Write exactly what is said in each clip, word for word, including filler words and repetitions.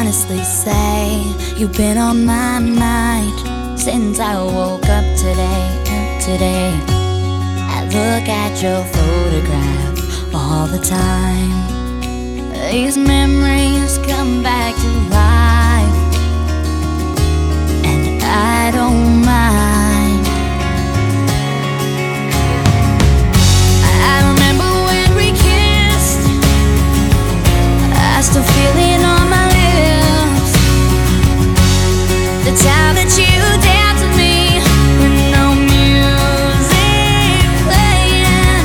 honestly say you've been on my mind since I woke up today. Today I look at your photograph all the time. These memories come back to life, and I don't mind. I remember when we kissed, I still feel it on my lips. The time that you danced with me with no music playing.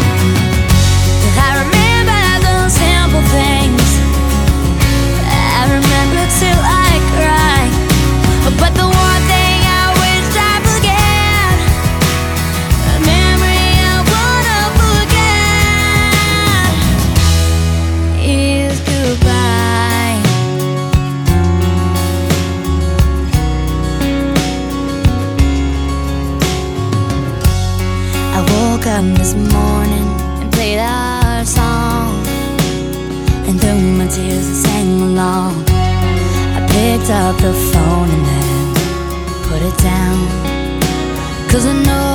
I remember those simple things. I remember till I cry. But the one thing I wish I forget, a memory I wanna forget, is goodbye. I woke up this morning and played our song, and through my tears I sang along. I picked up the phone and then put it down, 'cause I know